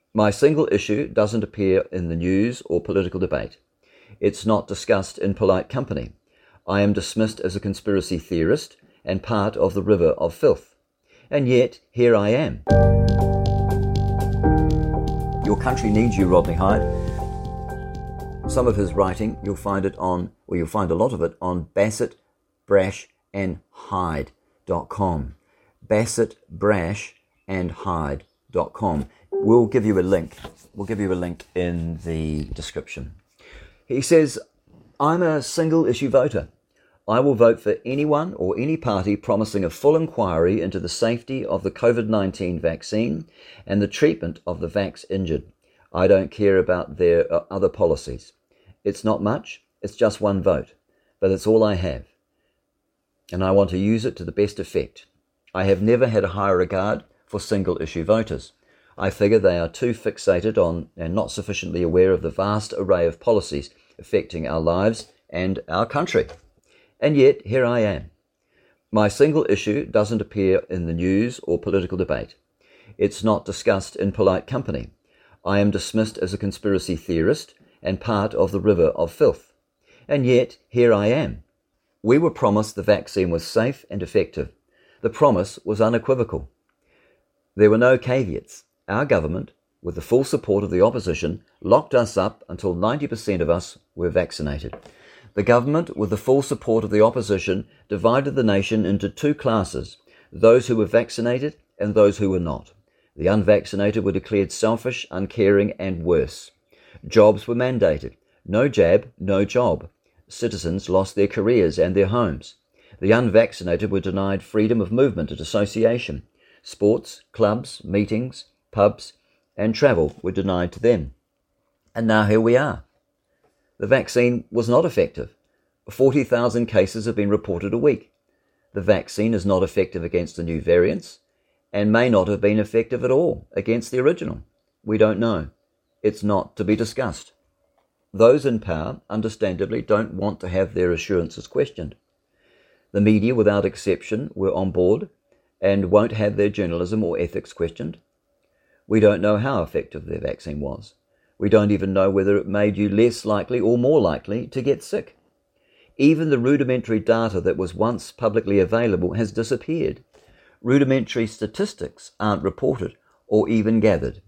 My single issue doesn't appear in the news or political debate. It's not discussed in polite company. I am dismissed as a conspiracy theorist and part of the river of filth. And yet, here I am. Your country needs you, Rodney Hyde. Some of his writing, you'll find a lot of it on BassettBrashAndHyde.com. BassettBrashAndHyde.com. We'll give you a link. We'll give you a link in the description. He says, I'm a single issue voter. I will vote for anyone or any party promising a full inquiry into the safety of the COVID-19 vaccine and the treatment of the vax-injured. I don't care about their other policies. It's not much. It's just one vote. But it's all I have. And I want to use it to the best effect. I have never had a high regard for single issue voters. I figure they are too fixated on and not sufficiently aware of the vast array of policies affecting our lives and our country. And yet, here I am. My single issue doesn't appear in the news or political debate. It's not discussed in polite company. I am dismissed as a conspiracy theorist and part of the river of filth. And yet, here I am. We were promised the vaccine was safe and effective. The promise was unequivocal. There were no caveats. Our government, with the full support of the opposition, locked us up until 90% of us were vaccinated. The government, with the full support of the opposition, divided the nation into two classes, those who were vaccinated and those who were not. The unvaccinated were declared selfish, uncaring, and worse. Jobs were mandated. No jab, no job. Citizens lost their careers and their homes. The unvaccinated were denied freedom of movement and association. Sports, clubs, meetings, pubs, and travel were denied to them. And now here we are. The vaccine was not effective. 40,000 cases have been reported a week. The vaccine is not effective against the new variants and may not have been effective at all against the original. We don't know. It's not to be discussed. Those in power, understandably, don't want to have their assurances questioned. The media, without exception, were on board and won't have their journalism or ethics questioned. We don't know how effective their vaccine was. We don't even know whether it made you less likely or more likely to get sick. Even the rudimentary data that was once publicly available has disappeared. Rudimentary statistics aren't reported or even gathered.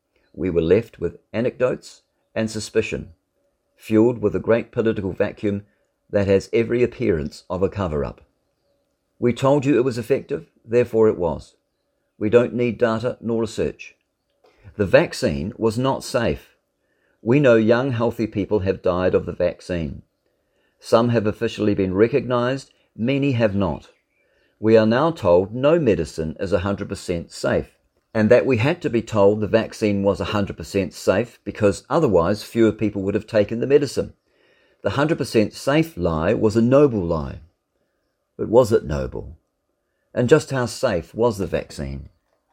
We were left with anecdotes and suspicion, fueled with a great political vacuum that has every appearance of a cover-up. We told you it was effective, therefore it was. We don't need data nor research. The vaccine was not safe. We know young, healthy people have died of the vaccine. Some have officially been recognized, many have not. We are now told no medicine is 100% safe, and that we had to be told the vaccine was 100% safe because otherwise fewer people would have taken the medicine. The 100% safe lie was a noble lie. But was it noble? And just how safe was the vaccine?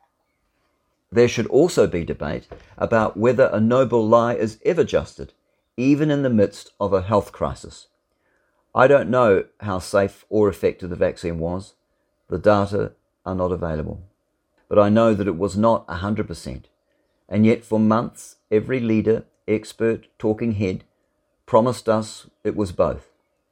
There should also be debate about whether a noble lie is ever justed, even in the midst of a health crisis. I don't know how safe or effective the vaccine was. The data are not available. But I know that it was not 100%. And yet for months, every leader, expert, talking head promised us it was both.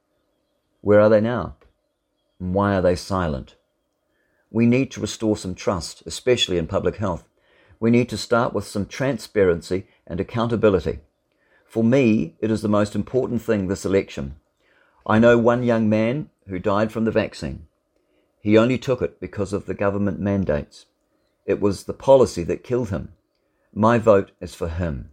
Where are they now? And why are they silent? We need to restore some trust, especially in public health. We need to start with some transparency and accountability. For me, it is the most important thing this election. I know one young man who died from the vaccine. He only took it because of the government mandates. It was the policy that killed him. My vote is for him.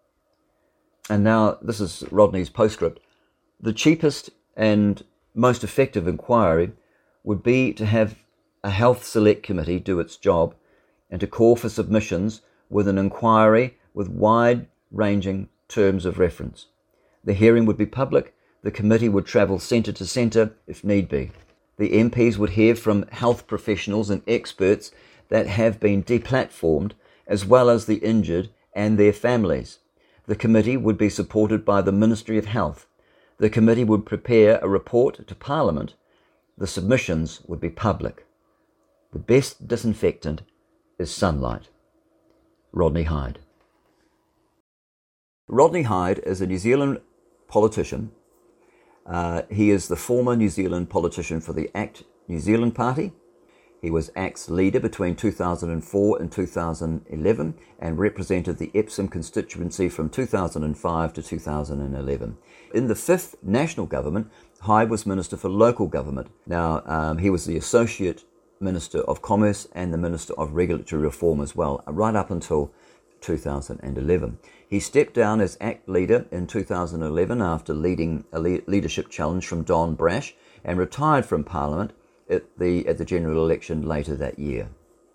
And now, this is Rodney's postscript. The cheapest and most effective inquiry would be to have a health select committee do its job and to call for submissions with an inquiry with wide-ranging terms of reference. The hearing would be public. The committee would travel centre to centre if need be. The MPs would hear from health professionals and experts that have been deplatformed, as well as the injured and their families. The committee would be supported by the Ministry of Health. The committee would prepare a report to Parliament. The submissions would be public. The best disinfectant is sunlight. Rodney Hyde. Rodney Hyde is a New Zealand politician. He is the former New Zealand politician for the ACT New Zealand Party. He was ACT's leader between 2004 and 2011 and represented the Epsom constituency from 2005 to 2011. In the fifth national government, Hyde was Minister for Local Government. Now, he was the Associate Minister of Commerce and the Minister of Regulatory Reform as well, right up until 2011. He stepped down as ACT leader in 2011 after leading a leadership challenge from Don Brash and retired from Parliament at the general election later that year.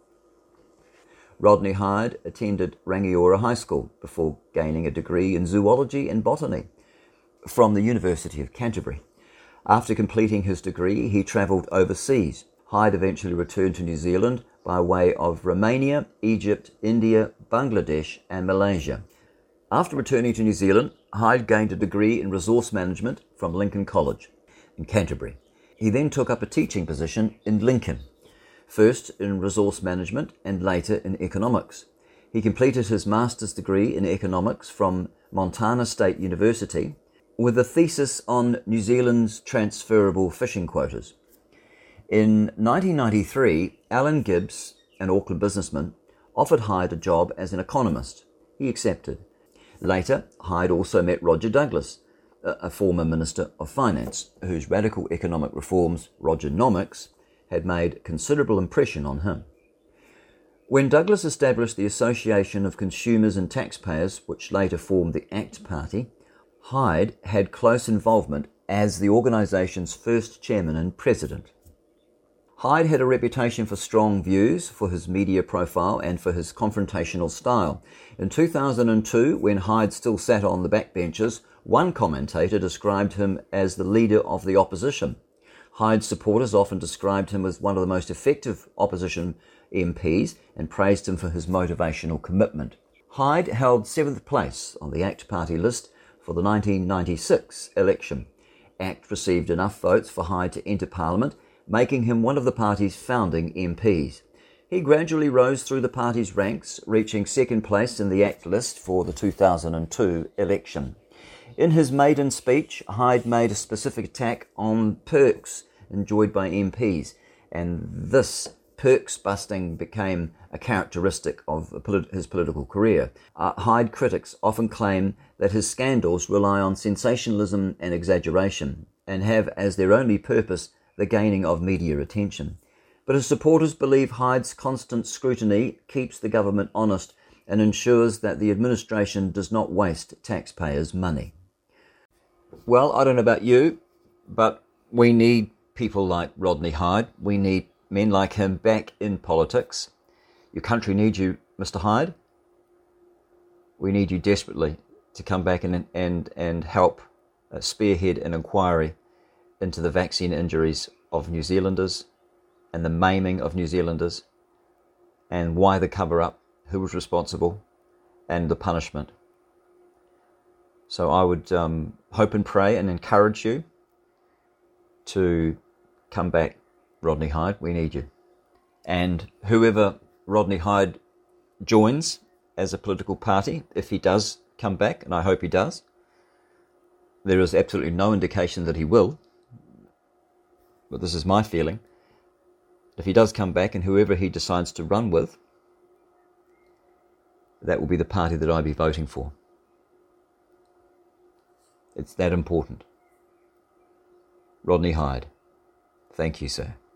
Rodney Hyde attended Rangiora High School before gaining a degree in zoology and botany from the University of Canterbury. After completing his degree, he travelled overseas. Hyde eventually returned to New Zealand by way of Romania, Egypt, India, Bangladesh and Malaysia. After returning to New Zealand, Hyde gained a degree in resource management from Lincoln College in Canterbury. He then took up a teaching position in Lincoln, first in resource management and later in economics. He completed his master's degree in economics from Montana State University with a thesis on New Zealand's transferable fishing quotas. In 1993, Alan Gibbs, an Auckland businessman, offered Hyde a job as an economist. He accepted. Later, Hyde also met Roger Douglas, a former Minister of Finance, whose radical economic reforms, Rogernomics, had made considerable impression on him. When Douglas established the Association of Consumers and Taxpayers, which later formed the ACT Party, Hyde had close involvement as the organisation's first chairman and president. Hyde had a reputation for strong views, for his media profile and for his confrontational style. In 2002, when Hyde still sat on the backbenches, one commentator described him as the leader of the opposition. Hyde's supporters often described him as one of the most effective opposition MPs and praised him for his motivational commitment. Hyde held 7th place on the ACT Party list for the 1996 election. ACT received enough votes for Hyde to enter Parliament, making him one of the party's founding MPs. He gradually rose through the party's ranks, reaching 2nd place in the ACT list for the 2002 election. In his maiden speech, Hyde made a specific attack on perks enjoyed by MPs, and this perks busting became a characteristic of his political career. Hyde critics often claim that his scandals rely on sensationalism and exaggeration, and have as their only purpose the gaining of media attention. But his supporters believe Hyde's constant scrutiny keeps the government honest and ensures that the administration does not waste taxpayers' money. Well, I don't know about you, but we need people like Rodney Hyde. We need men like him back in politics. Your country needs you, Mr. Hyde. We need you desperately to come back and help spearhead an inquiry into the vaccine injuries of New Zealanders and the maiming of New Zealanders and why the cover-up, who was responsible, and the punishment. So I would hope and pray and encourage you to come back, Rodney Hyde. We need you. And whoever Rodney Hyde joins as a political party, if he does come back, and I hope he does, there is absolutely no indication that he will, but this is my feeling. If he does come back and whoever he decides to run with, that will be the party that I'll be voting for. It's that important. Rodney Hyde. Thank you, sir.